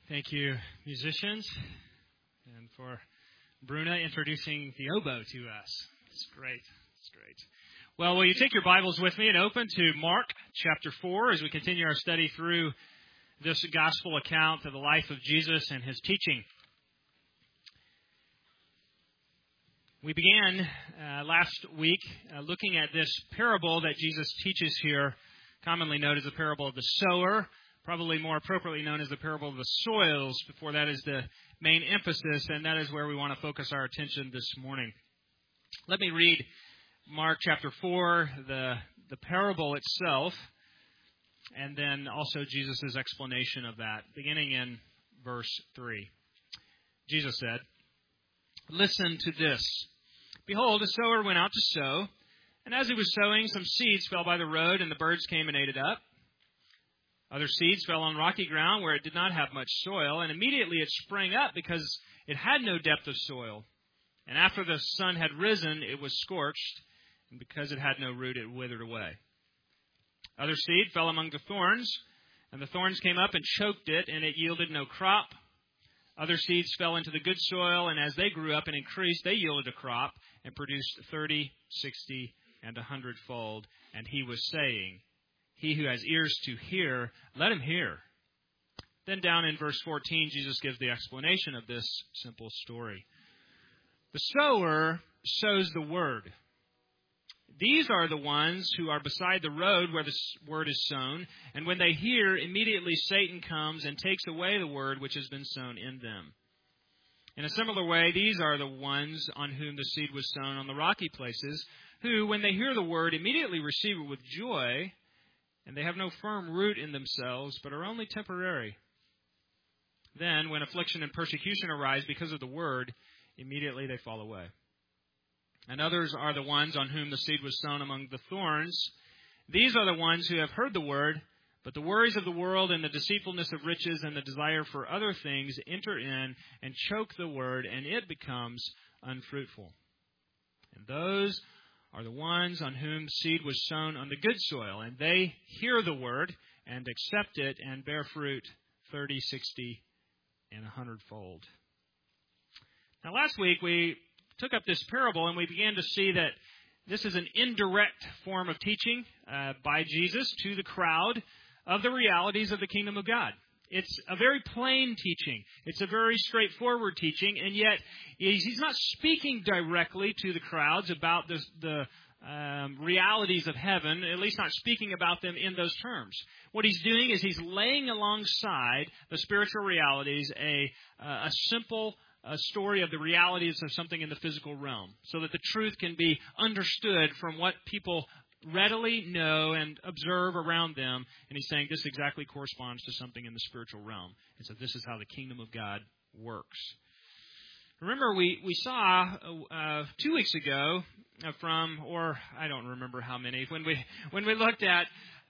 Thank you, musicians, and for Bruna introducing the oboe to us. It's great. It's great. Well, will you take your Bibles with me and open to Mark chapter 4 as we continue our study through this gospel account of the life of Jesus and his teaching. We began last week looking at this parable that Jesus teaches here, commonly known as the parable of the sower, probably more appropriately known as the parable of the soils. Before that is the main emphasis, and that is where we want to focus our attention this morning. Let me read Mark chapter 4, the parable itself, and then also Jesus' explanation of that, beginning in verse 3. Jesus said, "Listen to this. Behold, a sower went out to sow, and as he was sowing, some seeds fell by the road, and the birds came and ate it up. Other seeds fell on rocky ground where it did not have much soil, and immediately it sprang up because it had no depth of soil. And after the sun had risen, it was scorched, and because it had no root, it withered away. Other seed fell among the thorns, and the thorns came up and choked it, and it yielded no crop. Other seeds fell into the good soil, and as they grew up and increased, they yielded a crop and produced 30, 60, and 100-fold. And he was saying, 'He who has ears to hear, let him hear.'" Then down in verse 14, Jesus gives the explanation of this simple story. "The sower sows the word. These are the ones who are beside the road where the word is sown, and when they hear, immediately Satan comes and takes away the word which has been sown in them. In a similar way, these are the ones on whom the seed was sown on the rocky places, who, when they hear the word, immediately receive it with joy, and they have no firm root in themselves, but are only temporary. Then, when affliction and persecution arise because of the word, immediately they fall away. And others are the ones on whom the seed was sown among the thorns. These are the ones who have heard the word, but the worries of the world and the deceitfulness of riches and the desire for other things enter in and choke the word, and it becomes unfruitful. And those are the ones on whom seed was sown on the good soil, and they hear the word and accept it and bear fruit 30, 60, and 100-fold. Now, last week we took up this parable and we began to see that this is an indirect form of teaching by Jesus to the crowd of the realities of the kingdom of God. It's a very plain teaching. It's a very straightforward teaching, and yet he's not speaking directly to the crowds about the realities of heaven, at least not speaking about them in those terms. What he's doing is he's laying alongside the spiritual realities a simple story of the realities of something in the physical realm, so that the truth can be understood from what people readily know and observe around them. And he's saying this exactly corresponds to something in the spiritual realm. And so this is how the kingdom of God works. Remember, we saw 2 weeks ago or I don't remember how many, when we looked at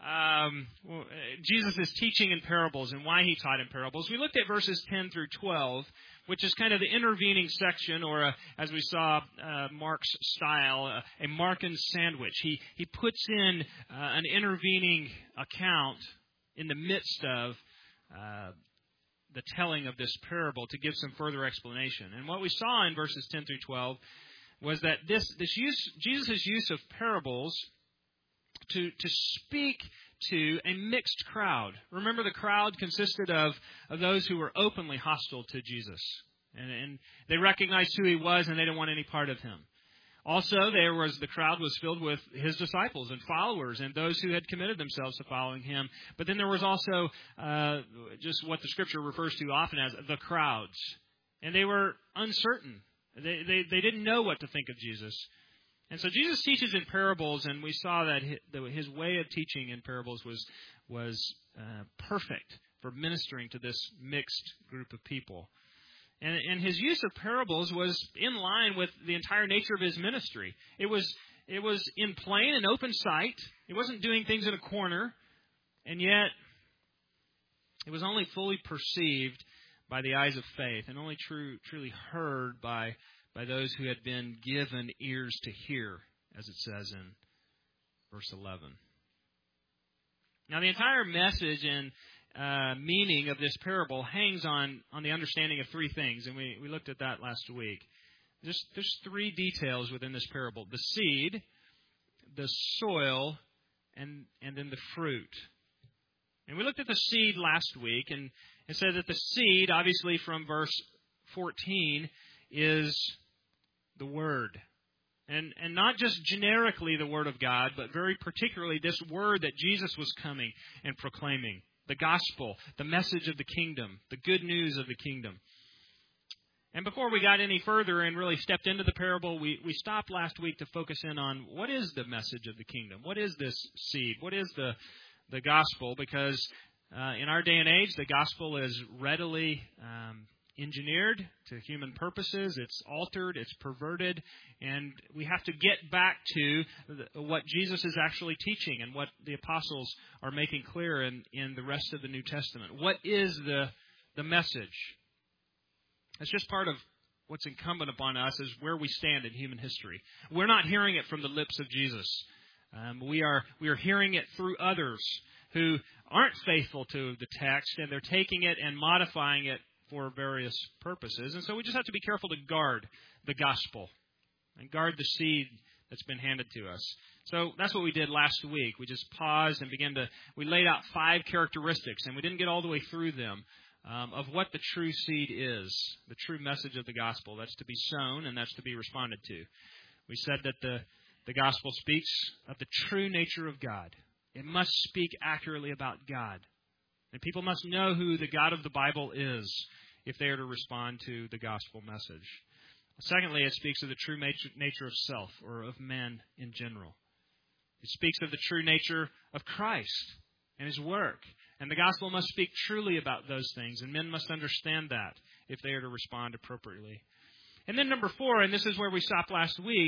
Jesus' teaching in parables and why he taught in parables. We looked at verses 10 through 12, which is kind of the intervening section, or as we saw Mark's style, a Markan sandwich. He puts in an intervening account in the midst of the telling of this parable to give some further explanation. And what we saw in verses 10 through 12 was that Jesus' use of parables to speak to a mixed crowd. Remember, the crowd consisted of those who were openly hostile to Jesus. And they recognized who he was, and they didn't want any part of him. Also, the crowd was filled with his disciples and followers and those who had committed themselves to following him. But then there was also just what the Scripture refers to often as the crowds. And they were uncertain. They didn't know what to think of Jesus. And so Jesus teaches in parables, and we saw that his way of teaching in parables was perfect for ministering to this mixed group of people. And his use of parables was in line with the entire nature of his ministry. It was in plain and open sight. He wasn't doing things in a corner, and yet it was only fully perceived by the eyes of faith, and only truly heard by those who had been given ears to hear, as it says in verse 11. Now, the entire message in meaning of this parable hangs on the understanding of three things, and we looked at that last week. There's three details within this parable: the seed, the soil, and then the fruit. And we looked at the seed last week, and it said that the seed, obviously from verse 14, is the Word. And not just generically the Word of God, but very particularly this Word that Jesus was coming and proclaiming. The gospel, the message of the kingdom, the good news of the kingdom. And before we got any further and really stepped into the parable, we stopped last week to focus in on what is the message of the kingdom? What is this seed? What is the gospel? Because in our day and age, the gospel is readily engineered to human purposes. It's altered, it's perverted, and we have to get back to what Jesus is actually teaching and what the apostles are making clear in the rest of the New Testament. What is the message? It's just part of what's incumbent upon us is where we stand in human history. We're not hearing it from the lips of Jesus. We are hearing it through others who aren't faithful to the text, and they're taking it and modifying it for various purposes. And so we just have to be careful to guard the gospel and guard the seed that's been handed to us. So that's what we did last week. We just paused and we laid out 5 characteristics, and we didn't get all the way through them, of what the true seed is, the true message of the gospel. That's to be sown and that's to be responded to. We said that the gospel speaks of the true nature of God. It must speak accurately about God. And people must know who the God of the Bible is if they are to respond to the gospel message. Secondly, it speaks of the true nature of self, or of man in general. It speaks of the true nature of Christ and His work. And the gospel must speak truly about those things, and men must understand that if they are to respond appropriately. And then number 4, and this is where we stopped last week,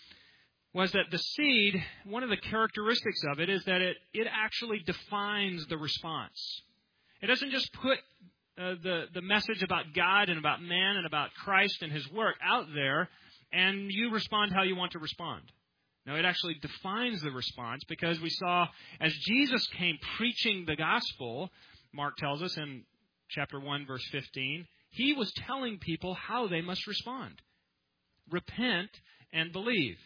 was that the seed, one of the characteristics of it is that it actually defines the response. It doesn't just put the message about God and about man and about Christ and His work out there, and you respond how you want to respond. No, it actually defines the response, because we saw as Jesus came preaching the gospel, Mark tells us in chapter 1, verse 15, He was telling people how they must respond. Repent and believe.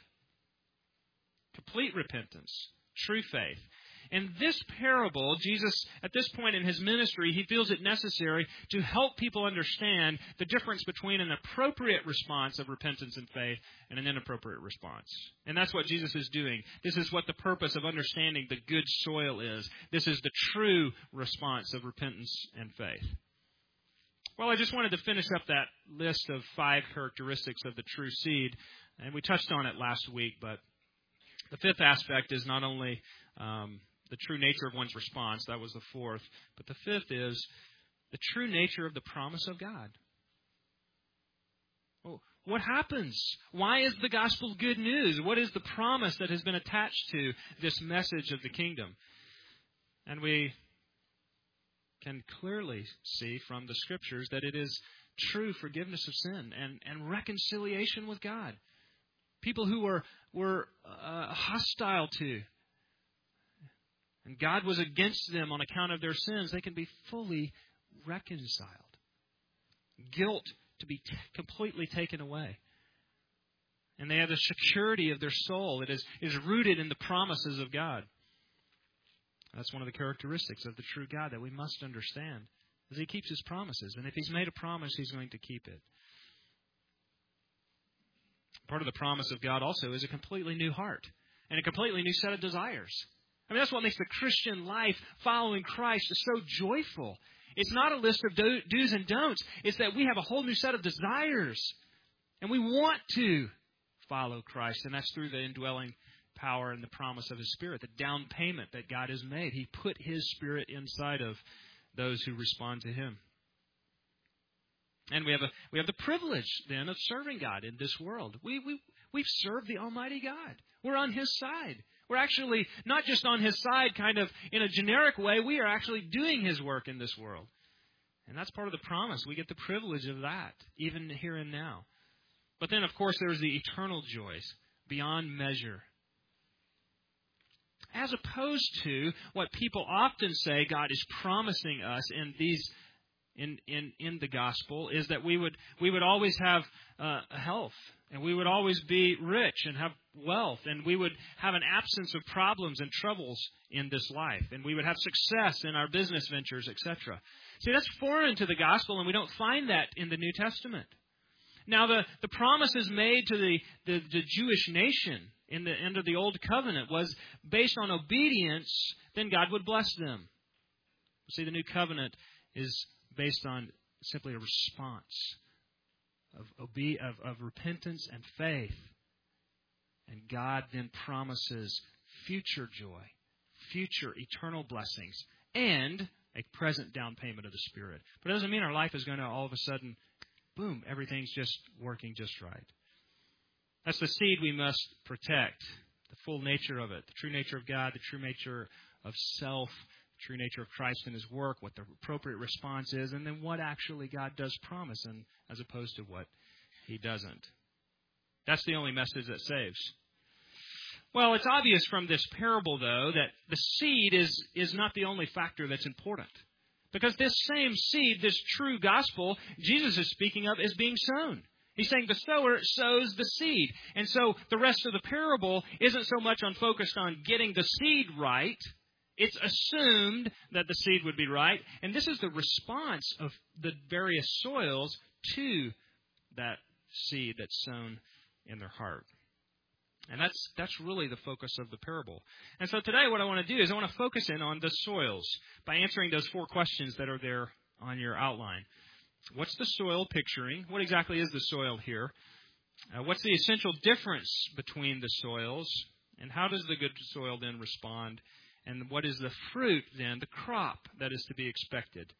Complete repentance, true faith. In this parable, Jesus, at this point in His ministry, He feels it necessary to help people understand the difference between an appropriate response of repentance and faith and an inappropriate response. And that's what Jesus is doing. This is what the purpose of understanding the good soil is. This is the true response of repentance and faith. Well, I just wanted to finish up that list of 5 characteristics of the true seed, and we touched on it last week, but the 5th aspect is not only the true nature of one's response. That was the 4th. But the 5th is the true nature of the promise of God. Well, what happens? Why is the gospel good news? What is the promise that has been attached to this message of the kingdom? And we can clearly see from the Scriptures that it is true forgiveness of sin and reconciliation with God. People who were hostile to, and God was against them on account of their sins, they can be fully reconciled. Guilt to be completely taken away. And they have the security of their soul that is rooted in the promises of God. That's one of the characteristics of the true God that we must understand, is He keeps His promises. And if He's made a promise, He's going to keep it. Part of the promise of God also is a completely new heart and a completely new set of desires. I mean, that's what makes the Christian life following Christ so joyful. It's not a list of do's and don'ts. It's that we have a whole new set of desires. And we want to follow Christ. And that's through the indwelling power and the promise of His Spirit, the down payment that God has made. He put His Spirit inside of those who respond to Him. And we have the privilege then of serving God in this world. We've served the Almighty God. We're on His side. We're actually not just on His side kind of in a generic way. We are actually doing His work in this world. And that's part of the promise. We get the privilege of that, even here and now. But then, of course, there's the eternal joys beyond measure. As opposed to what people often say God is promising us in the gospel, is that we would always have health, and we would always be rich and have wealth, and we would have an absence of problems and troubles in this life, and we would have success in our business ventures, etc. See, that's foreign to the gospel, and we don't find that in the New Testament. Now, the promises made to the Jewish nation in the end of the Old Covenant was based on obedience, then God would bless them. See, the New Covenant is based on simply a response of repentance and faith. And God then promises future joy, future eternal blessings, and a present down payment of the Spirit. But it doesn't mean our life is going to all of a sudden, boom, everything's just working just right. That's the seed we must protect, the full nature of it, the true nature of God, the true nature of self, the true nature of Christ and His work, what the appropriate response is, and then what actually God does promise, and as opposed to what He doesn't. That's the only message that saves. Well, it's obvious from this parable, though, that the seed is not the only factor that's important. Because this same seed, this true gospel, Jesus is speaking of is being sown. He's saying the sower sows the seed. And so the rest of the parable isn't so much focused on getting the seed right. It's assumed that the seed would be right. And this is the response of the various soils to that seed that's sown in their heart. And that's really the focus of the parable. And so today what I want to do is I want to focus in on the soils by answering those 4 questions that are there on your outline. What's the soil picturing? What exactly is the soil here? What's the essential difference between the soils? And how does the good soil then respond? And what is the fruit then, the crop that is to be expected?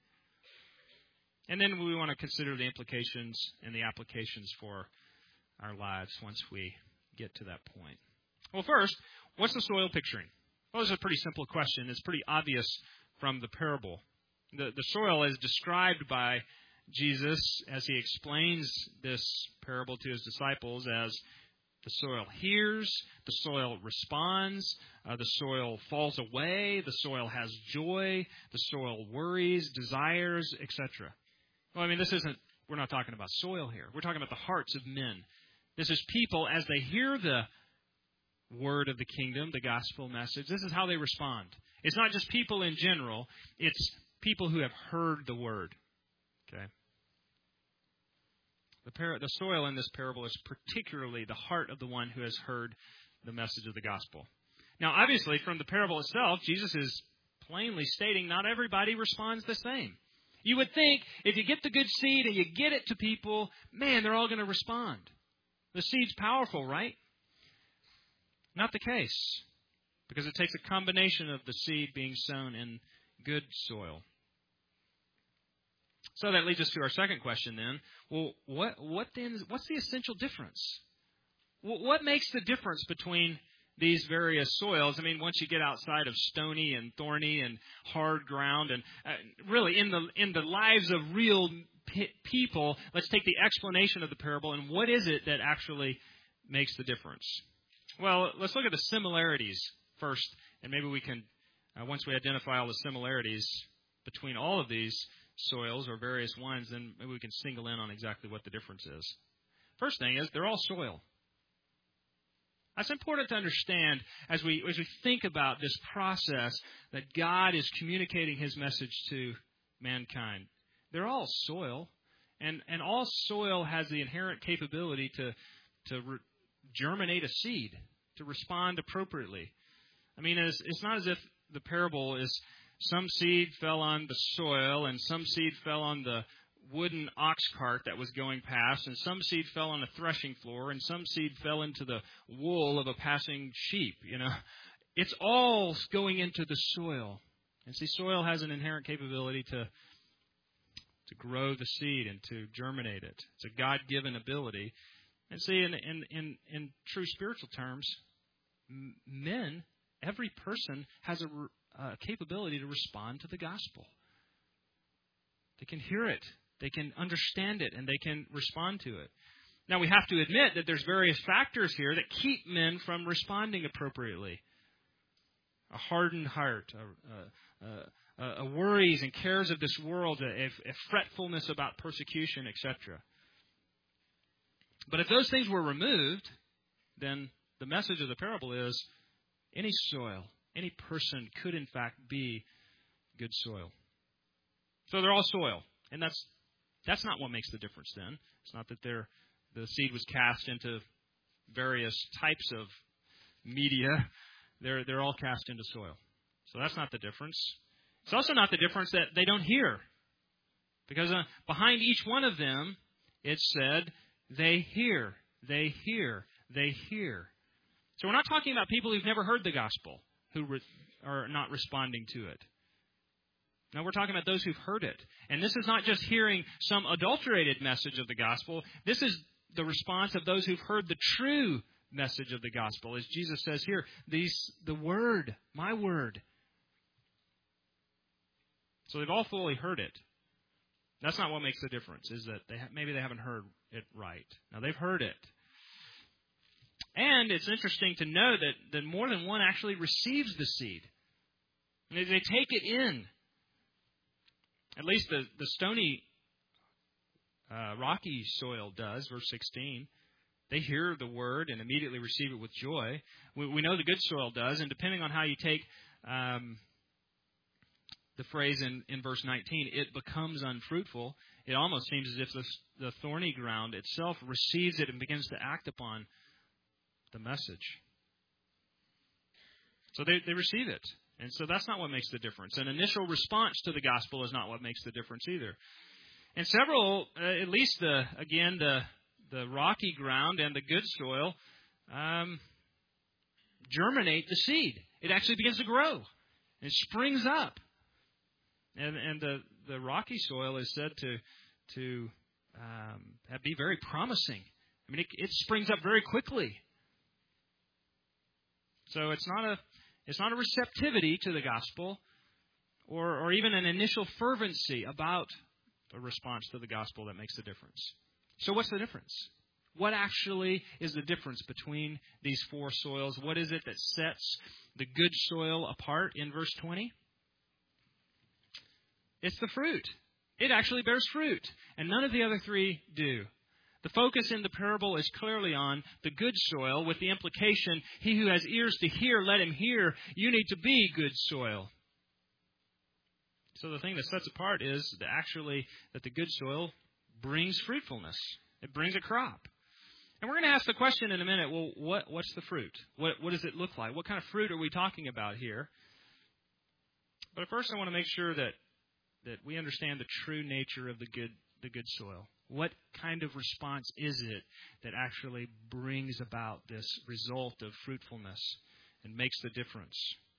And then we want to consider the implications and the applications for our lives once we get to that point. Well, first, what's the soil picturing? Well, this is a pretty simple question. It's pretty obvious from the parable. The soil is described by Jesus as He explains this parable to His disciples as the soil hears, the soil responds, the soil falls away, the soil has joy, the soil worries, desires, etc. Well, we're not talking about soil here. We're talking about the hearts of men. This is people, as they hear the word of the kingdom, the gospel message, this is how they respond. It's not just people in general. It's people who have heard the word. Okay. The soil in this parable is particularly the heart of the one who has heard the message of the gospel. Now, obviously, from the parable itself, Jesus is plainly stating not everybody responds the same. You would think if you get the good seed and you get it to people, man, they're all going to respond. The seed's powerful, right? Not the case, because it takes a combination of the seed being sown in good soil. So that leads us to our second question then. Well, what's the essential difference? What makes the difference between these various soils? Once you get outside of stony and thorny and hard ground, and really in the lives of real people, let's take the explanation of the parable and what is it that actually makes the difference? Well, let's look at the similarities first, and maybe we can, once we identify all the similarities between all of these soils or various ones, then maybe we can single in on exactly what the difference is. First thing is they're all soil. That's important to understand as we think about this process that God is communicating His message to mankind. They're all soil, and all soil has the inherent capability to germinate a seed, to respond appropriately. It's not as if the parable is some seed fell on the soil and some seed fell on the wooden ox cart that was going past, and some seed fell on a threshing floor, and some seed fell into the wool of a passing sheep. It's all going into the soil. And see, soil has an inherent capability to grow the seed and to germinate it. It's a God-given ability. And see, in true spiritual terms, men, every person has a capability to respond to the gospel. They can hear it, they can understand it, and they can respond to it. Now, we have to admit that there's various factors here that keep men from responding appropriately. a hardened heart, worries and cares of this world, a fretfulness about persecution, etc. But if those things were removed, then the message of the parable is any soil, any person could in fact be good soil. So they're all soil, and that's not what makes the difference then. It's not that the seed was cast into various types of media. They're all cast into soil. So that's not the difference. It's also not the difference that they don't hear. Because behind each one of them, it said, they hear, they hear, they hear. So we're not talking about people who've never heard the gospel, who are not responding to it. No, we're talking about those who've heard it. And this is not just hearing some adulterated message of the gospel. This is the response of those who've heard the true message of the gospel. As Jesus says here, the word, my word. So they've all fully heard it. That's not what makes the difference, is that maybe they haven't heard it right. Now, they've heard it. And it's interesting to know that more than one actually receives the seed. They take it in. At least the stony, rocky soil does, verse 16. They hear the word and immediately receive it with joy. We know the good soil does, and depending on how you take the phrase in verse 19, it becomes unfruitful, it almost seems as if the thorny ground itself receives it and begins to act upon the message. So they receive it. And so that's not what makes the difference. An initial response to the gospel is not what makes the difference either. And several, at least the rocky ground and the good soil, germinate the seed. It actually begins to grow. It springs up. And the rocky soil is said to be very promising. I mean, it springs up very quickly. So it's not a receptivity to the gospel, or even an initial fervency about a response to the gospel that makes the difference. So what's the difference? What actually is the difference between these four soils? What is it that sets the good soil apart in verse 20? It's the fruit. It actually bears fruit, and none of the other three do. The focus in the parable is clearly on the good soil, with the implication, he who has ears to hear, let him hear. You need to be good soil. So the thing that sets apart is that the good soil brings fruitfulness. It brings a crop. And we're going to ask the question in a minute, well, what's the fruit? What does it look like? What kind of fruit are we talking about here? But first I want to make sure that we understand the true nature of the good soil. What kind of response is it that actually brings about this result of fruitfulness and makes the difference?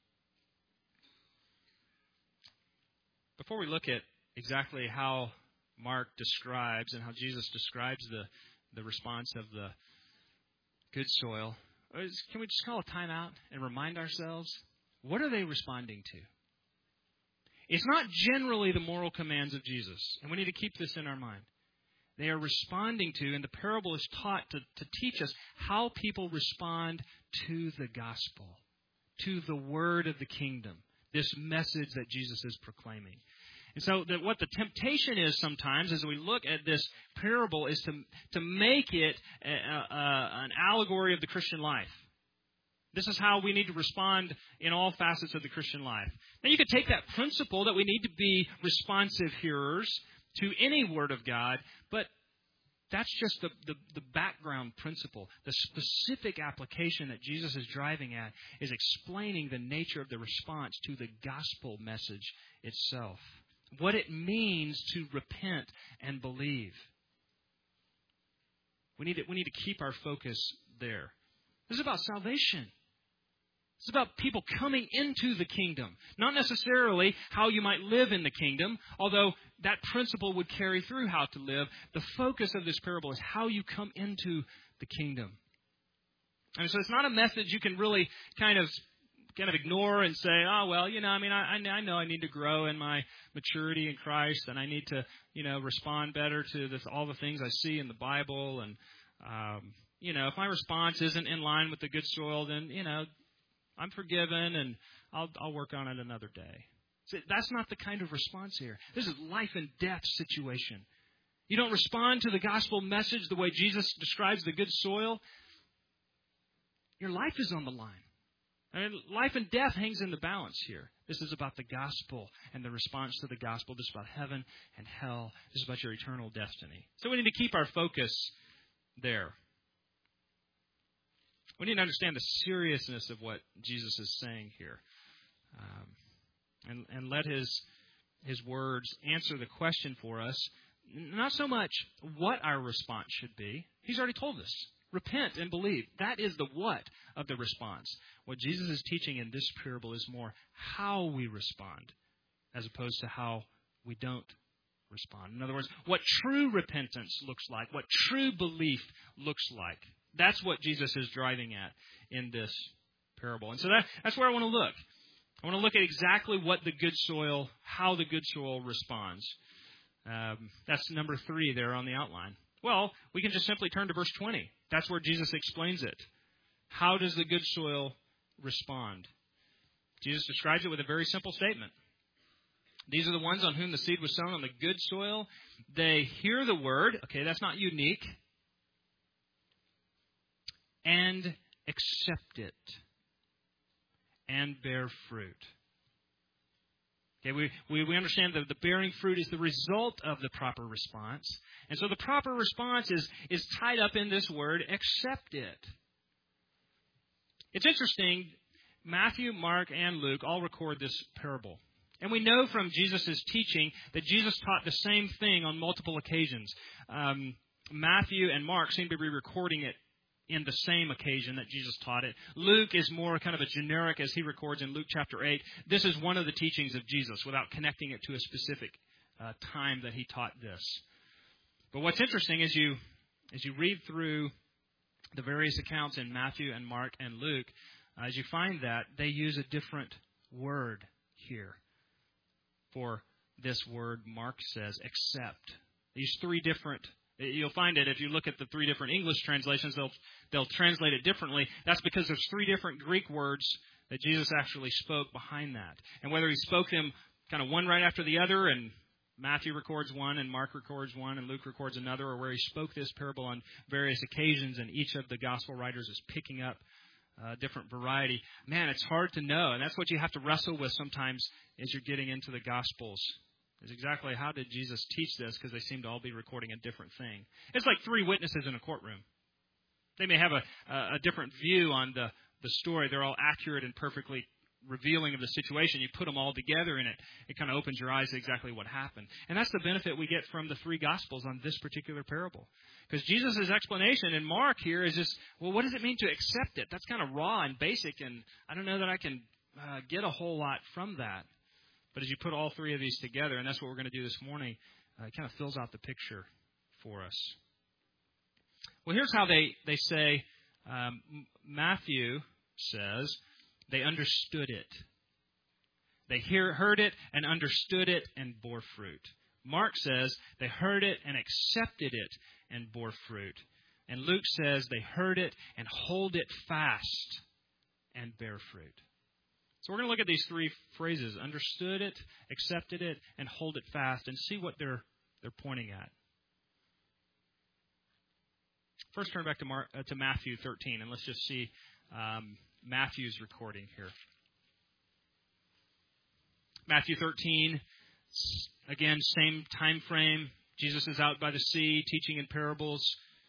Before we look at exactly how Mark describes and how Jesus describes the response of the good soil, can we just call a time out and remind ourselves, what are they responding to? It's not generally the moral commands of Jesus, and we need to keep this in our mind. They are responding to, and the parable is taught to teach us how people respond to the gospel, to the word of the kingdom, this message that Jesus is proclaiming. And so what the temptation is sometimes as we look at this parable is to make it an allegory of the Christian life. This is how we need to respond in all facets of the Christian life. Now, you could take that principle that we need to be responsive hearers to any word of God, but that's just the background principle. The specific application that Jesus is driving at is explaining the nature of the response to the gospel message itself. What it means to repent and believe. We need to keep our focus there. This is about salvation. It's about people coming into the kingdom. Not necessarily how you might live in the kingdom, although that principle would carry through how to live. The focus of this parable is how you come into the kingdom. And so it's not a message you can really kind of ignore and say, oh, well, I know I need to grow in my maturity in Christ, and I need to, respond better to all the things I see in the Bible. And, if my response isn't in line with the good soil, then, I'm forgiven, and I'll work on it another day. So that's not the kind of response here. This is life and death situation. You don't respond to the gospel message the way Jesus describes the good soil, your life is on the line. I mean, life and death hangs in the balance here. This is about the gospel and the response to the gospel. This is about heaven and hell. This is about your eternal destiny. So we need to keep our focus there. We need to understand the seriousness of what Jesus is saying here. And let his words answer the question for us. Not so much what our response should be. He's already told us. Repent and believe. That is the what of the response. What Jesus is teaching in this parable is more how we respond as opposed to how we don't respond. In other words, what true repentance looks like, what true belief looks like. That's what Jesus is driving at in this parable. And so that's where I want to look. I want to look at exactly what the good soil, how the good soil responds. That's number 3 there on the outline. Well, we can just simply turn to verse 20. That's where Jesus explains it. How does the good soil respond? Jesus describes it with a very simple statement. These are the ones on whom the seed was sown on the good soil. They hear the word. Okay, that's not unique. And accept it. And bear fruit. Okay, we understand that the bearing fruit is the result of the proper response. And so the proper response is tied up in this word, accept it. It's interesting, Matthew, Mark, and Luke all record this parable. And we know from Jesus' teaching that Jesus taught the same thing on multiple occasions. Matthew and Mark seem to be recording it in the same occasion that Jesus taught it. Luke is more kind of a generic, as he records in Luke chapter 8. This is one of the teachings of Jesus without connecting it to a specific time that he taught this. But what's interesting is as you read through the various accounts in Matthew and Mark and Luke, as you find that they use a different word here for this word Mark says, accept. These 3 different. You'll find it if you look at the 3 different English translations, they'll translate it differently. That's because there's 3 different Greek words that Jesus actually spoke behind that. And whether he spoke them kind of one right after the other, and Matthew records one, and Mark records one, and Luke records another, or where he spoke this parable on various occasions, and each of the gospel writers is picking up a different variety. Man, it's hard to know, and that's what you have to wrestle with sometimes as you're getting into the Gospels. Is exactly how did Jesus teach this, because they seem to all be recording a different thing. It's like 3 witnesses in a courtroom. They may have a different view on the story. They're all accurate and perfectly revealing of the situation. You put them all together and it kind of opens your eyes to exactly what happened. And that's the benefit we get from the 3 Gospels on this particular parable. Because Jesus' explanation in Mark here is just, well, what does it mean to accept it? That's kind of raw and basic, and I don't know that I can get a whole lot from that. But as you put all 3 of these together, and that's what we're going to do this morning, it kind of fills out the picture for us. Well, here's how they say, Matthew says, they understood it. They heard it and understood it and bore fruit. Mark says they heard it and accepted it and bore fruit. And Luke says they heard it and hold it fast and bear fruit. So we're going to look at these 3 phrases, understood it, accepted it, and hold it fast, and see what they're pointing at. First, turn back to Matthew 13, and let's just see Matthew's recording here. Matthew 13, again, same time frame. Jesus is out by the sea, teaching in parables.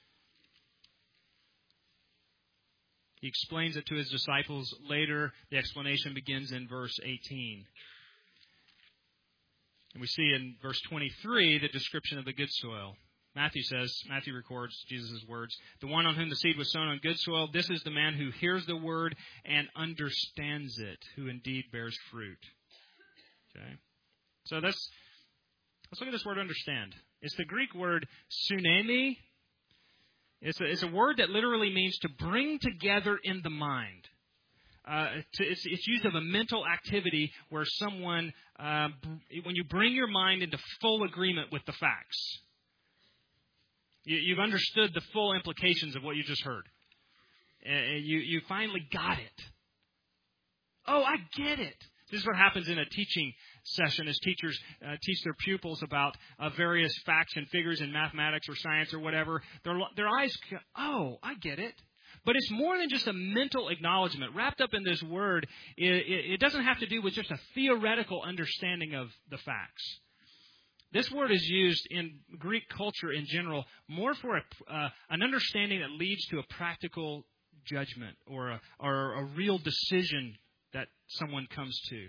He explains it to his disciples later. The explanation begins in verse 18. And we see in verse 23 the description of the good soil. Matthew records Jesus' words, the one on whom the seed was sown on good soil, this is the man who hears the word and understands it, who indeed bears fruit. Okay? So let's look at this word understand. It's the Greek word sunemi. It's a word that literally means to bring together in the mind. It's used of a mental activity where someone, when you bring your mind into full agreement with the facts, you've understood the full implications of what you just heard. You finally got it. Oh, I get it. This is what happens in a teaching session as teachers teach their pupils about various facts and figures in mathematics or science or whatever. Their eyes, oh, I get it. But it's more than just a mental acknowledgement. Wrapped up in this word, it doesn't have to do with just a theoretical understanding of the facts. This word is used in Greek culture in general more for an understanding that leads to a practical judgment or a real decision that someone comes to.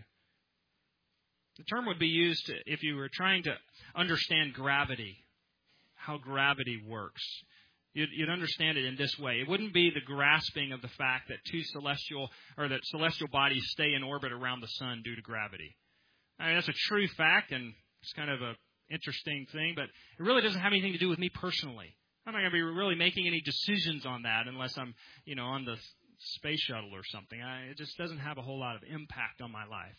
The term would be used if you were trying to understand gravity, how gravity works. You'd understand it in this way. It wouldn't be the grasping of the fact that that celestial bodies stay in orbit around the sun due to gravity. I mean, that's a true fact, and it's kind of an interesting thing, but it really doesn't have anything to do with me personally. I'm not going to be really making any decisions on that unless I'm, on the space shuttle or something. It just doesn't have a whole lot of impact on my life.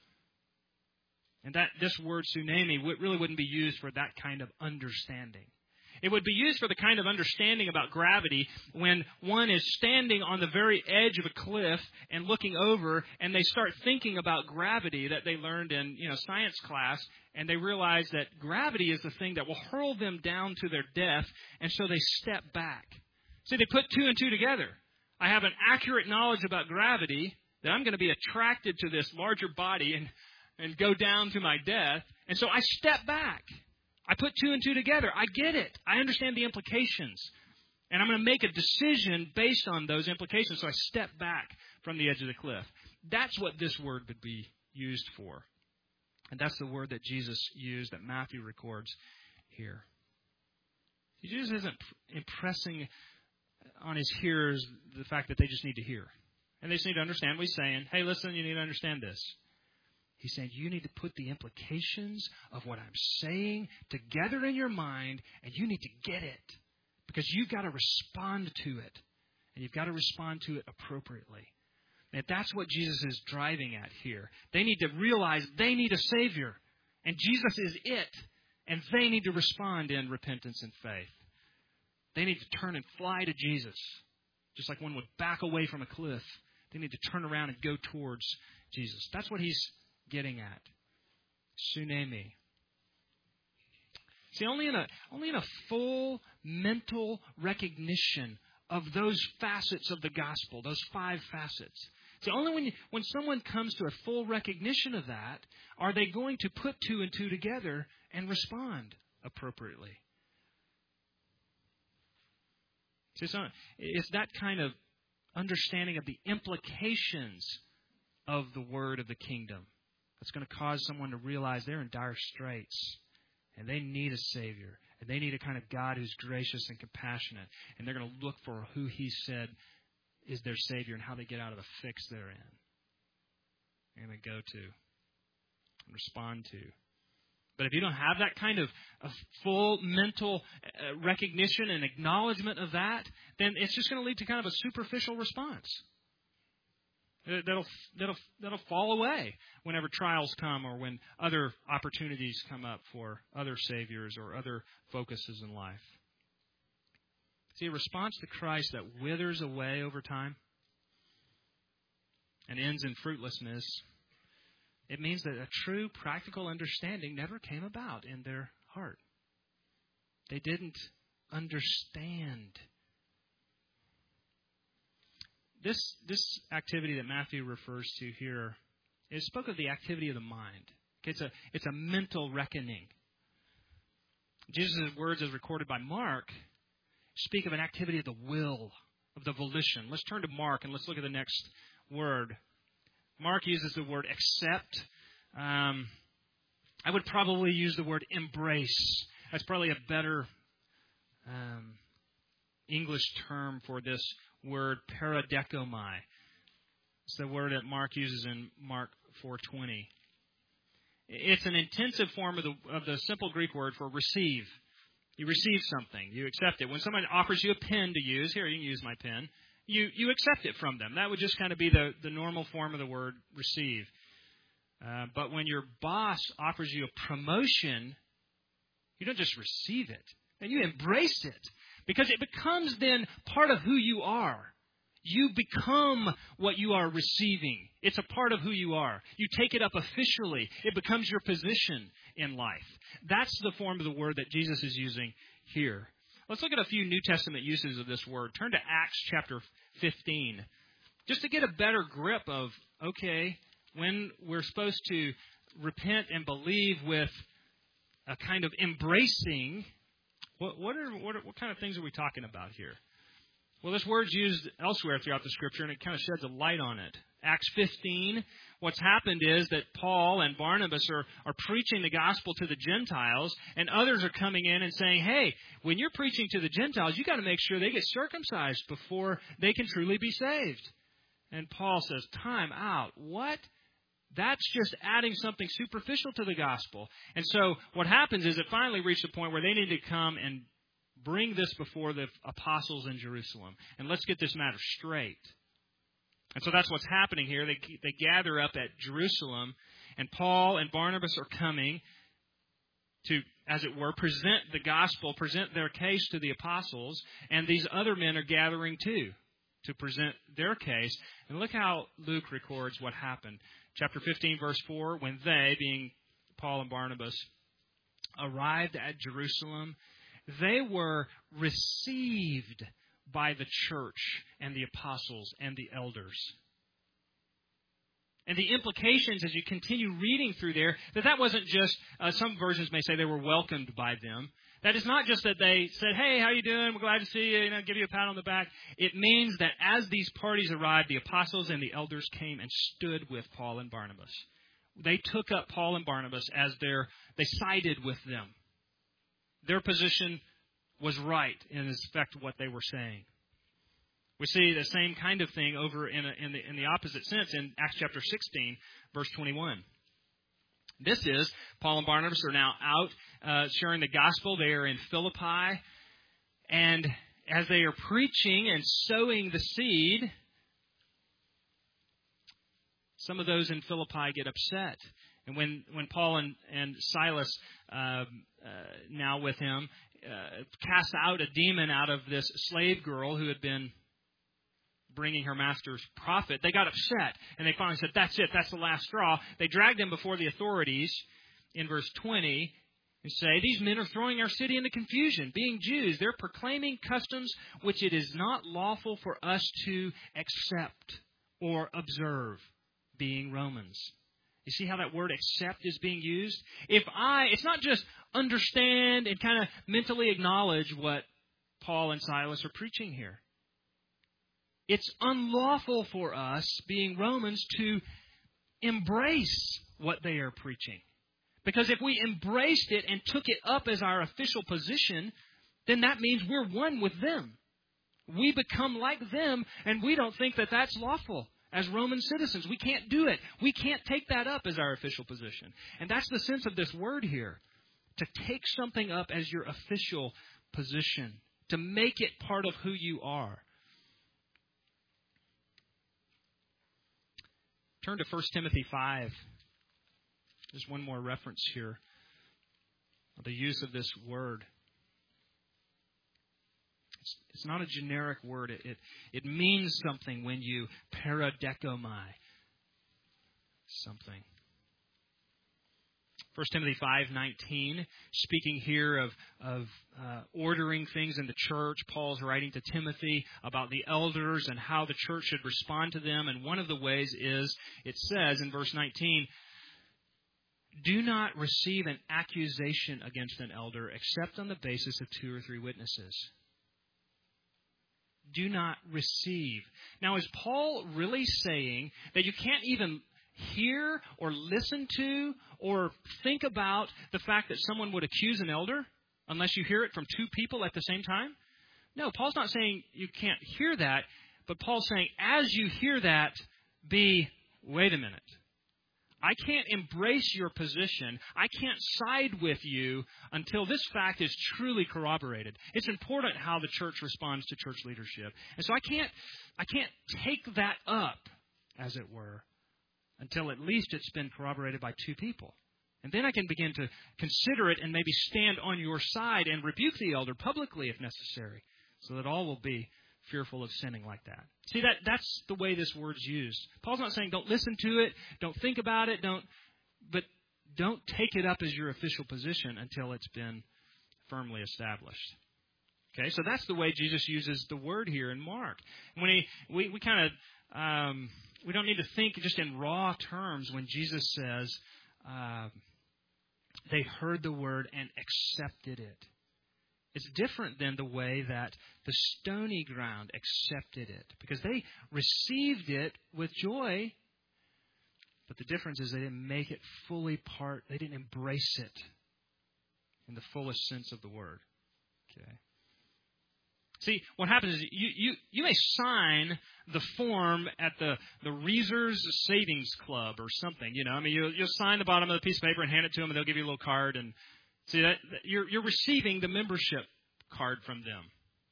And this word tsunami really wouldn't be used for that kind of understanding. It would be used for the kind of understanding about gravity when one is standing on the very edge of a cliff and looking over, and they start thinking about gravity that they learned in science class, and they realize that gravity is the thing that will hurl them down to their death, and so they step back. See, they put two and two together. I have an accurate knowledge about gravity, that I'm going to be attracted to this larger body and go down to my death, and so I step back. I put two and two together. I get it. I understand the implications. And I'm going to make a decision based on those implications. So I step back from the edge of the cliff. That's what this word would be used for. And that's the word that Jesus used, that Matthew records here. Jesus isn't impressing on his hearers the fact that they just need to hear. And they just need to understand what he's saying. Hey, listen, you need to understand this. He's saying you need to put the implications of what I'm saying together in your mind, and you need to get it. Because you've got to respond to it. And you've got to respond to it appropriately. And that's what Jesus is driving at here. They need to realize they need a Savior. And Jesus is it. And they need to respond in repentance and faith. They need to turn and fly to Jesus. Just like one would back away from a cliff. They need to turn around and go towards Jesus. That's what he's getting at. Tsunami. See, only in a full mental recognition of those facets of the gospel, those 5 facets. See, only when someone comes to a full recognition of that, are they going to put 2 and 2 together and respond appropriately. See, it's that kind of understanding of the implications of the word of the kingdom that's going to cause someone to realize they're in dire straits and they need a Savior and they need a kind of God who's gracious and compassionate, and they're going to look for who He said is their Savior and how they get out of the fix they're in. They're going to go to and respond to. But if you don't have that kind of full mental recognition and acknowledgement of that, then it's just going to lead to kind of a superficial response. That'll fall away whenever trials come or when other opportunities come up for other saviors or other focuses in life. See, a response to Christ that withers away over time and ends in fruitlessness, it means that a true practical understanding never came about in their heart. They didn't understand. This activity that Matthew refers to here is spoke of the activity of the mind. It's a mental reckoning. Jesus' words, as recorded by Mark, speak of an activity of the will, of the volition. Let's turn to Mark and let's look at the next word. Mark uses the word accept. I would probably use the word embrace. That's probably a better English term for this word, paradekomai. It's the word that Mark uses in Mark 4:20. It's an intensive form of the simple Greek word for receive. You receive something. You accept it. When someone offers you a pen to use, here, you can use my pen, you accept it from them. That would just kind of be the normal form of the word receive. But when your boss offers you a promotion, you don't just receive it. And you embrace it. Because it becomes then part of who you are. You become what you are receiving. It's a part of who you are. You take it up officially. It becomes your position in life. That's the form of the word that Jesus is using here. Let's look at a few New Testament uses of this word. Turn to Acts chapter 15. Just to get a better grip of, okay, when we're supposed to repent and believe with a kind of embracing, what kind of things are we talking about here? Well, this word's used elsewhere throughout the Scripture, and it kind of sheds a light on it. Acts 15, what's happened is that Paul and Barnabas are preaching the gospel to the Gentiles, and others are coming in and saying, hey, when you're preaching to the Gentiles, you got to make sure they get circumcised before they can truly be saved. And Paul says, time out. What? That's just adding something superficial to the gospel. And so what happens is it finally reached a point where they need to come and bring this before the apostles in Jerusalem. And let's get this matter straight. And so that's what's happening here. They gather up at Jerusalem, and Paul and Barnabas are coming to, as it were, present the gospel, present their case to the apostles, and these other men are gathering too to present their case. And look how Luke records what happened. Chapter 15, verse 4, when they, being Paul and Barnabas, arrived at Jerusalem, they were received by the church and the apostles and the elders. And the implications as you continue reading through there, that wasn't just, some versions may say they were welcomed by them. That is not just that they said, hey, how you doing? We're glad to see you, give you a pat on the back. It means that as these parties arrived, the apostles and the elders came and stood with Paul and Barnabas. They took up Paul and Barnabas as they sided with them. Their position was right in respect to what they were saying. We see the same kind of thing over in the opposite sense in Acts chapter 16, verse 21. This is, Paul and Barnabas are now out sharing the gospel. They are in Philippi. And as they are preaching and sowing the seed, some of those in Philippi get upset. And when Paul and Silas, now with him, cast out a demon out of this slave girl who had been bringing her master's profit, they got upset. And they finally said, that's it, that's the last straw. They dragged him before the authorities in verse 20 and say, these men are throwing our city into confusion. Being Jews, they're proclaiming customs which it is not lawful for us to accept or observe, being Romans. You see how that word accept is being used? It's not just understand and kind of mentally acknowledge what Paul and Silas are preaching here. It's unlawful for us, being Romans, to embrace what they are preaching. Because if we embraced it and took it up as our official position, then that means we're one with them. We become like them, and we don't think that that's lawful. As Roman citizens, we can't do it. We can't take that up as our official position. And that's the sense of this word here. To take something up as your official position. To make it part of who you are. Turn to 1 Timothy 5. There's one more reference here. The use of this word. It's not a generic word. It means something when you paradekomai something. 1 Timothy 5:19, speaking here of ordering things in the church. Paul's writing to Timothy about the elders and how the church should respond to them. And one of the ways is, it says in verse 19, do not receive an accusation against an elder except on the basis of 2 or 3 witnesses. Do not receive. Now, is Paul really saying that you can't even hear or listen to or think about the fact that someone would accuse an elder unless you hear it from 2 people at the same time? No, Paul's not saying you can't hear that, but Paul's saying as you hear that, wait a minute. I can't embrace your position. I can't side with you until this fact is truly corroborated. It's important how the church responds to church leadership. And so I can't take that up, as it were, until at least it's been corroborated by 2 people. And then I can begin to consider it and maybe stand on your side and rebuke the elder publicly if necessary, so that all will be fearful of sinning like that. See, that's the way this word's used. Paul's not saying don't listen to it, don't think about it, but don't take it up as your official position until it's been firmly established. Okay, so that's the way Jesus uses the word here in Mark. When we don't need to think just in raw terms when Jesus says they heard the word and accepted it. It's different than the way that the stony ground accepted it, because they received it with joy, but the difference is they didn't make it fully part, they didn't embrace it in the fullest sense of the word. Okay. See, what happens is you may sign the form at the Reesers Savings Club or something. You know, I mean, you'll sign the bottom of the piece of paper and hand it to them, and they'll give you a little card. And see that you're receiving the membership card from them.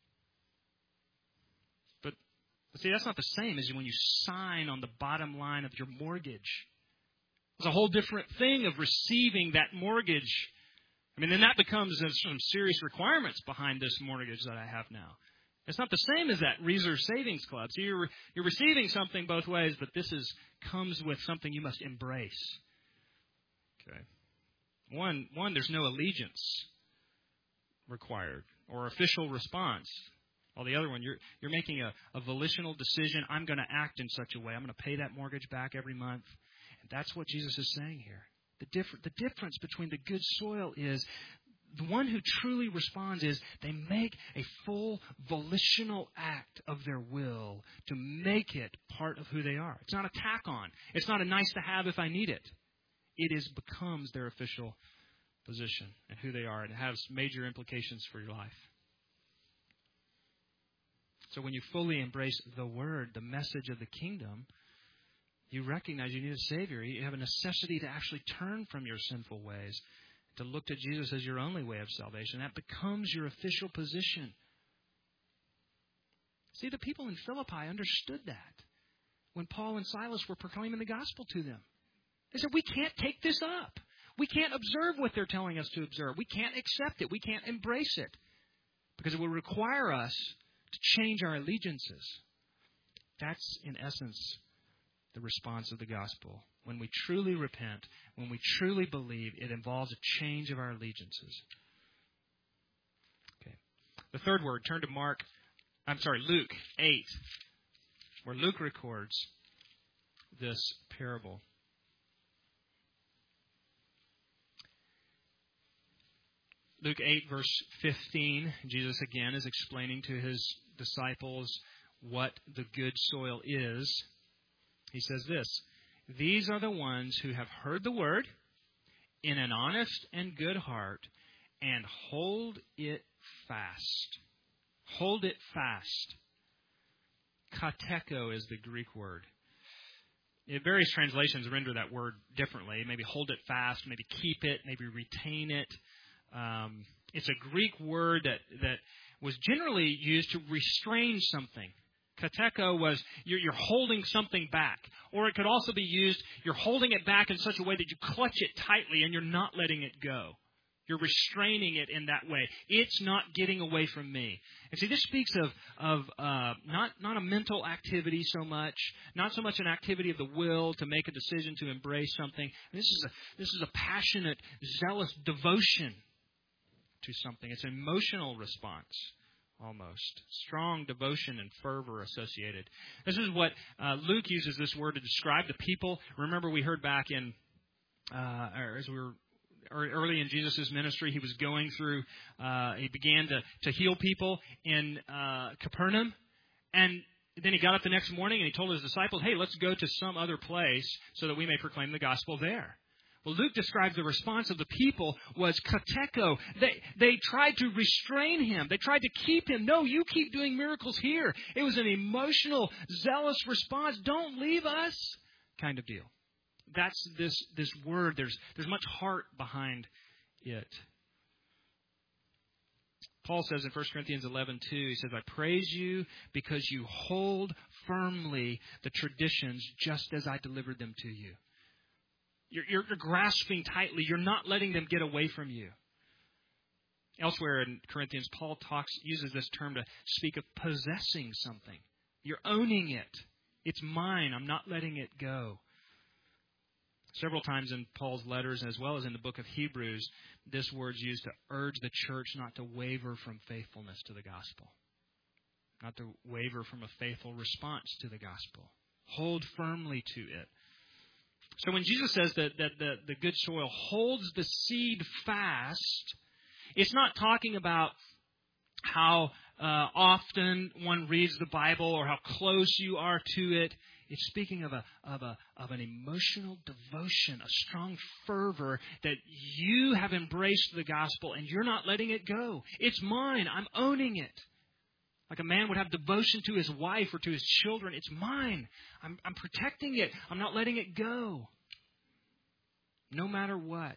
But see, that's not the same as when you sign on the bottom line of your mortgage. It's a whole different thing of receiving that mortgage. I mean, then that becomes some serious requirements behind this mortgage that I have now. It's not the same as that Reeser Savings Club. So you're receiving something both ways, but this comes with something you must embrace. Okay. One, there's no allegiance required or official response. While the other one, you're making a volitional decision. I'm going to act in such a way. I'm going to pay that mortgage back every month. And that's what Jesus is saying here. The difference between the good soil is the one who truly responds is they make a full volitional act of their will to make it part of who they are. It's not a tack on. It's not a nice to have if I need it. It becomes their official position and who they are, and it has major implications for your life. So when you fully embrace the Word, the message of the kingdom, you recognize you need a Savior. You have a necessity to actually turn from your sinful ways, to look to Jesus as your only way of salvation. That becomes your official position. See, the people in Philippi understood that when Paul and Silas were proclaiming the gospel to them. They said, we can't take this up. We can't observe what they're telling us to observe. We can't accept it. We can't embrace it, because it will require us to change our allegiances. That's, in essence, the response of the gospel. When we truly repent, when we truly believe, it involves a change of our allegiances. Okay. The third word, turn to Luke 8, where Luke records this parable. Luke 8, verse 15, Jesus again is explaining to his disciples what the good soil is. He says this, these are the ones who have heard the word in an honest and good heart and hold it fast. Hold it fast. Kateko is the Greek word. Various translations render that word differently. Maybe hold it fast, maybe keep it, maybe retain it. It's a Greek word that was generally used to restrain something. Kateko was you're holding something back. Or it could also be used, you're holding it back in such a way that you clutch it tightly and you're not letting it go. You're restraining it in that way. It's not getting away from me. And see, this speaks of not a mental activity so much, not so much an activity of the will to make a decision to embrace something. This is a passionate, zealous devotion to something. It's an emotional response, almost. Strong devotion and fervor associated. This is what Luke uses this word to describe the people. Remember, we heard back in, as we were early in Jesus' ministry, he was going through, he began to heal people in Capernaum. And then he got up the next morning and he told his disciples, hey, let's go to some other place so that we may proclaim the gospel there. Well, Luke describes the response of the people was kateko. They tried to restrain him. They tried to keep him. No, you keep doing miracles here. It was an emotional, zealous response. Don't leave us kind of deal. That's this word. There's much heart behind it. Paul says in 1 Corinthians 11:2, he says, I praise you because you hold firmly the traditions just as I delivered them to you. You're grasping tightly. You're not letting them get away from you. Elsewhere in Corinthians, Paul uses this term to speak of possessing something. You're owning it. It's mine. I'm not letting it go. Several times in Paul's letters, as well as in the book of Hebrews, this word's used to urge the church not to waver from faithfulness to the gospel. Not to waver from a faithful response to the gospel. Hold firmly to it. So when Jesus says that the good soil holds the seed fast, it's not talking about how often one reads the Bible or how close you are to it. It's speaking of an emotional devotion, a strong fervor that you have embraced the gospel and you're not letting it go. It's mine. I'm owning it. Like a man would have devotion to his wife or to his children. It's mine. I'm protecting it. I'm not letting it go. No matter what.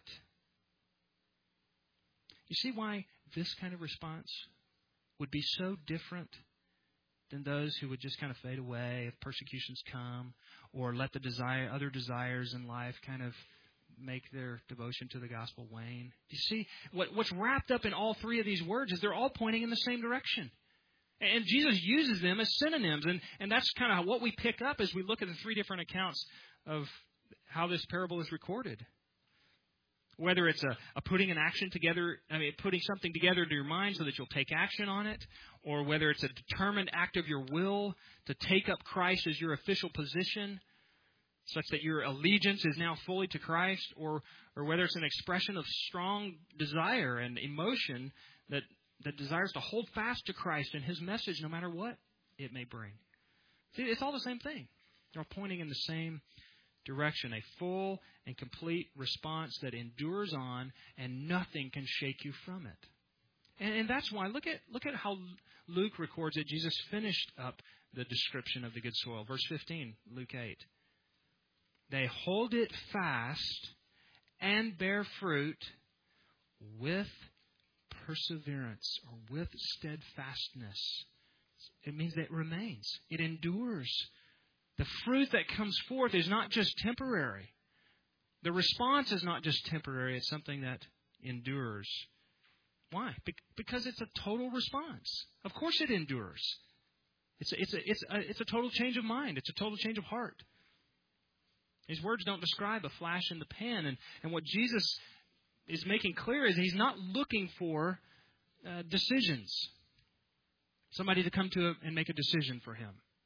You see why this kind of response would be so different than those who would just kind of fade away if persecutions come, or let the other desires in life kind of make their devotion to the gospel wane? You see, what's wrapped up in all three of these words is they're all pointing in the same direction. And Jesus uses them as synonyms, and that's kind of what we pick up as we look at the three different accounts of how this parable is recorded. Whether it's a putting an action together, putting something together to your mind so that you'll take action on it, or whether it's a determined act of your will to take up Christ as your official position, such that your allegiance is now fully to Christ, or whether it's an expression of strong desire and emotion that desires to hold fast to Christ and His message no matter what it may bring. See, it's all the same thing. They're all pointing in the same direction, a full and complete response that endures on, and nothing can shake you from it. And that's why, look at how Luke records that Jesus finished up the description of the good soil. Verse 15, Luke 8. They hold it fast and bear fruit with perseverance, or with steadfastness. It means that it remains. It endures. The fruit that comes forth is not just temporary. The response is not just temporary. It's something that endures. Why? Because it's a total response. Of course it endures. It's a total change of mind. It's a total change of heart. These words don't describe a flash in the pan. And what Jesus is making clear is He's not looking for decisions. Somebody to come to and make a decision for Him.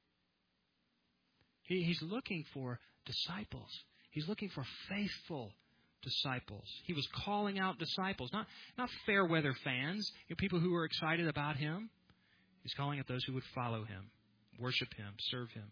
He's looking for disciples. He's looking for faithful disciples. He was calling out disciples, not fair weather fans, people who were excited about Him. He's calling out those who would follow Him, worship Him, serve Him.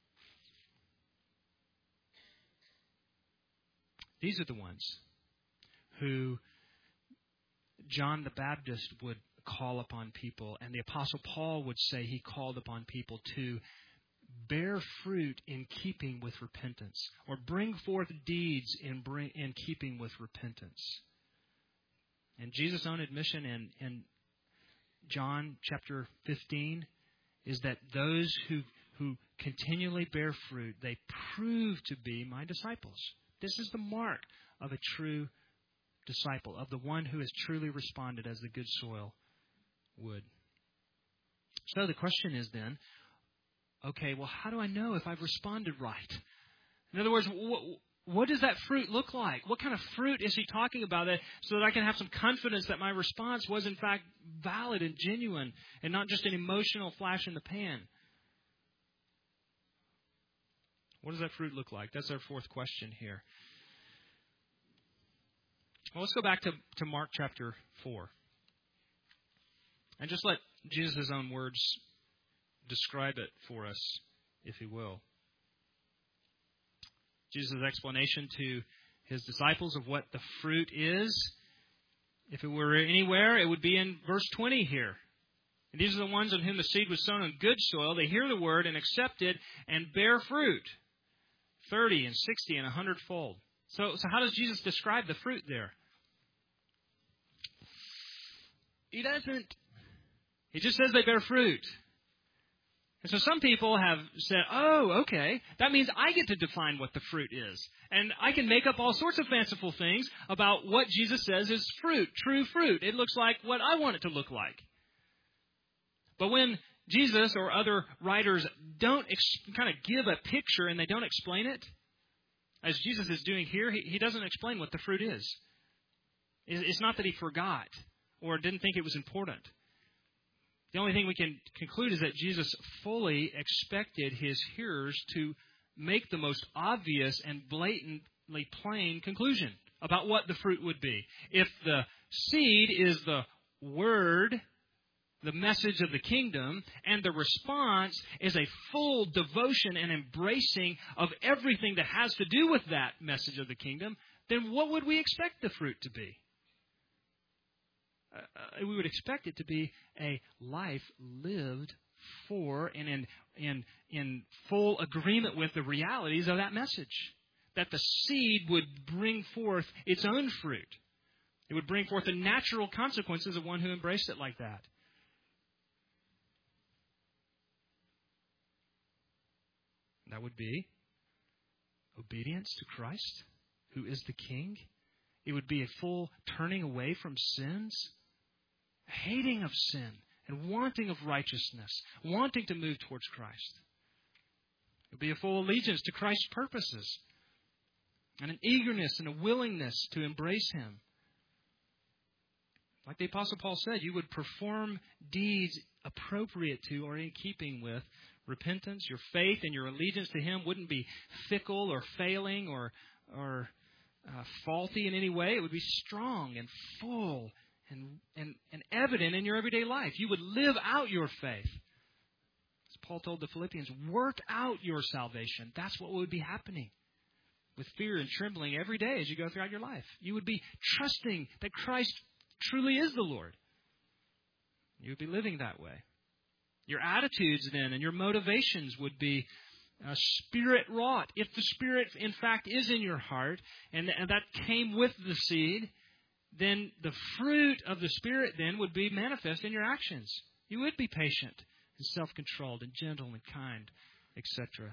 These are the ones who John the Baptist would call upon people, and the Apostle Paul would say he called upon people to bear fruit in keeping with repentance, or bring forth deeds in keeping with repentance. And Jesus' own admission in John chapter 15 is that those who continually bear fruit, they prove to be my disciples. This is the mark of a true disciple, of the one who has truly responded as the good soil would. So the question is then, okay, well, how do I know if I've responded right? In other words, what does that fruit look like? What kind of fruit is he talking about so that I can have some confidence that my response was in fact valid and genuine and not just an emotional flash in the pan? What does that fruit look like? That's our fourth question here. Well, let's go back to Mark chapter 4. And just let Jesus' own words describe it for us, if He will. Jesus' explanation to His disciples of what the fruit is, if it were anywhere, it would be in verse 20 here. And these are the ones on whom the seed was sown on good soil. They hear the word and accept it and bear fruit, 30 and 60 and 100-fold. So how does Jesus describe the fruit there? He doesn't. He just says they bear fruit. And so some people have said, oh, okay, that means I get to define what the fruit is. And I can make up all sorts of fanciful things about what Jesus says is fruit, true fruit. It looks like what I want it to look like. But when Jesus or other writers don't kind of give a picture and they don't explain it, as Jesus is doing here, he doesn't explain what the fruit is. It's not that he forgot or didn't think it was important. The only thing we can conclude is that Jesus fully expected his hearers to make the most obvious and blatantly plain conclusion about what the fruit would be. If the seed is the word, the message of the kingdom, and the response is a full devotion and embracing of everything that has to do with that message of the kingdom, then what would we expect the fruit to be? We would expect it to be a life lived for and in full agreement with the realities of that message. That the seed would bring forth its own fruit. It would bring forth the natural consequences of one who embraced it like that. That would be obedience to Christ, who is the King. It would be a full turning away from sins, hating of sin, and wanting of righteousness, wanting to move towards Christ. It would be a full allegiance to Christ's purposes, and an eagerness and a willingness to embrace Him. Like the Apostle Paul said, you would perform deeds appropriate to or in keeping with repentance. Your faith and your allegiance to Him wouldn't be fickle or failing or faulty in any way. It would be strong and full and evident in your everyday life. You would live out your faith. As Paul told the Philippians, work out your salvation. That's what would be happening with fear and trembling every day as you go throughout your life. You would be trusting that Christ truly is the Lord. You would be living that way. Your attitudes then and your motivations would be Spirit-wrought. If the Spirit, in fact, is in your heart and that came with the seed, then the fruit of the Spirit then would be manifest in your actions. You would be patient and self-controlled and gentle and kind, etc.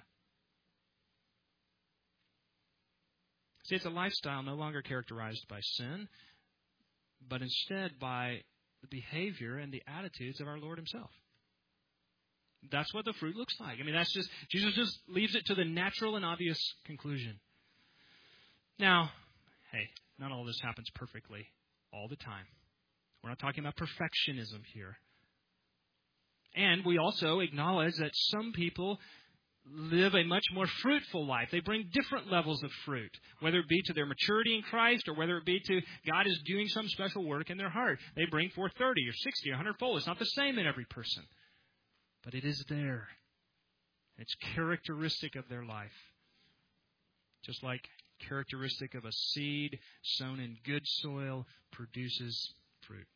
See, it's a lifestyle no longer characterized by sin, but instead by the behavior and the attitudes of our Lord Himself. That's what the fruit looks like. I mean, that's just, Jesus just leaves it to the natural and obvious conclusion. Now, hey, not all this happens perfectly all the time. We're not talking about perfectionism here. And we also acknowledge that some people live a much more fruitful life. They bring different levels of fruit, whether it be to their maturity in Christ or whether it be to God is doing some special work in their heart. They bring forth 30 or 60 or 100-fold. It's not the same in every person, but it is there. It's characteristic of their life. Just like characteristic of a seed sown in good soil produces fruit.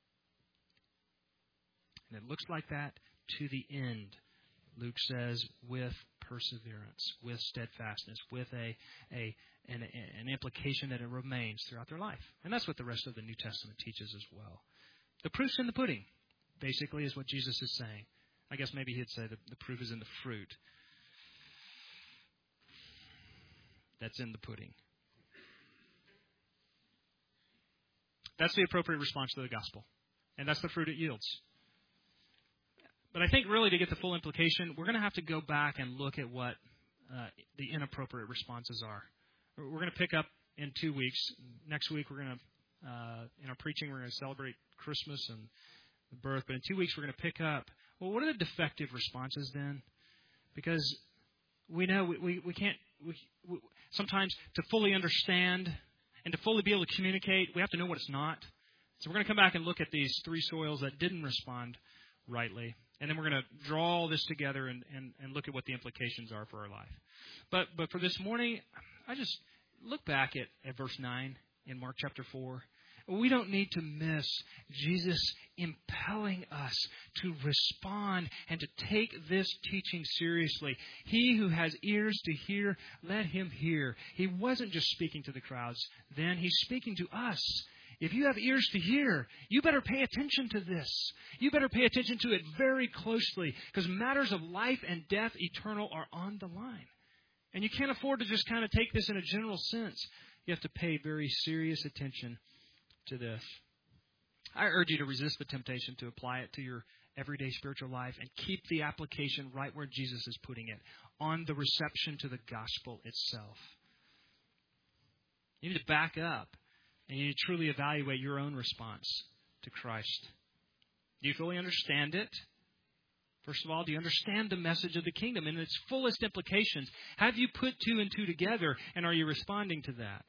And it looks like that to the end. Luke says, with perseverance, with steadfastness, with an implication that it remains throughout their life. And that's what the rest of the New Testament teaches as well. The proof's in the pudding, basically, is what Jesus is saying. I guess maybe he'd say that the proof is in the fruit that's in the pudding. That's the appropriate response to the gospel. And that's the fruit it yields. But I think really to get the full implication, we're going to have to go back and look at what the inappropriate responses are. We're going to pick up in 2 weeks. Next week, we're going to, in our preaching, we're going to celebrate Christmas and the birth. But in 2 weeks, we're going to pick up, well, what are the defective responses then? Because we know we can't, sometimes to fully understand and to fully be able to communicate, we have to know what it's not. So we're going to come back and look at these 3 soils that didn't respond rightly. And then we're going to draw all this together and look at what the implications are for our life. But for this morning, I just look back at verse 9 in Mark chapter 4. We don't need to miss Jesus impelling us to respond and to take this teaching seriously. He who has ears to hear, let him hear. He wasn't just speaking to the crowds then. He's speaking to us. If you have ears to hear, you better pay attention to this. You better pay attention to it very closely, because matters of life and death eternal are on the line. And you can't afford to just kind of take this in a general sense. You have to pay very serious attention to this. I urge you to resist the temptation to apply it to your everyday spiritual life and keep the application right where Jesus is putting it, on the reception to the gospel itself. You need to back up and you need to truly evaluate your own response to Christ. Do you fully understand it? First of all, do you understand the message of the kingdom and its fullest implications? Have you put two and two together, and are you responding to that?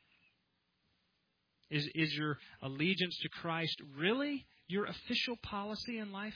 Is your allegiance to Christ really your official policy in life?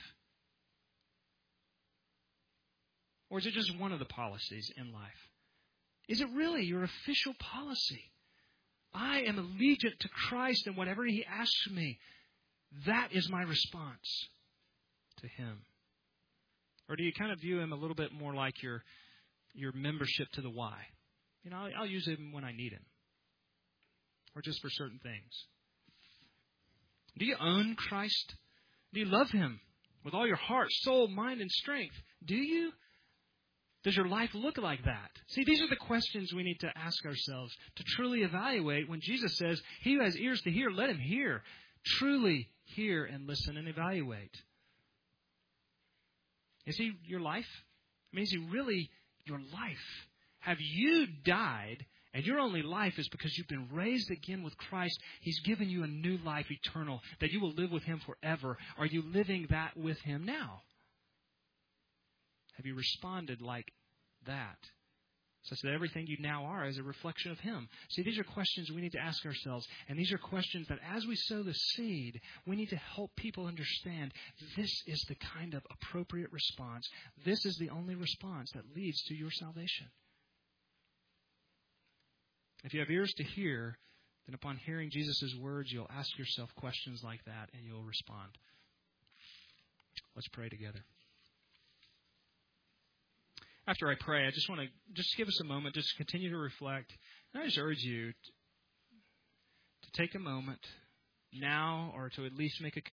Or is it just one of the policies in life? Is it really your official policy? I am allegiant to Christ, and whatever He asks me, that is my response to Him. Or do you kind of view Him a little bit more like your membership to the Y? You know, I'll use Him when I need Him. Or just for certain things. Do you own Christ? Do you love Him with all your heart, soul, mind, and strength? Do you? Does your life look like that? See, these are the questions we need to ask ourselves to truly evaluate when Jesus says, "He who has ears to hear, let him hear." Truly hear and listen and evaluate. Is He your life? I mean, is He really your life? Have you died and your only life is because you've been raised again with Christ? He's given you a new life, eternal, that you will live with Him forever. Are you living that with Him now? Have you responded like that? Such that everything you now are is a reflection of Him. See, these are questions we need to ask ourselves. And these are questions that as we sow the seed, we need to help people understand this is the kind of appropriate response. This is the only response that leads to your salvation. If you have ears to hear, then upon hearing Jesus' words, you'll ask yourself questions like that and you'll respond. Let's pray together. After I pray, I just want to just give us a moment, just continue to reflect. And I just urge you to take a moment now, or to at least make a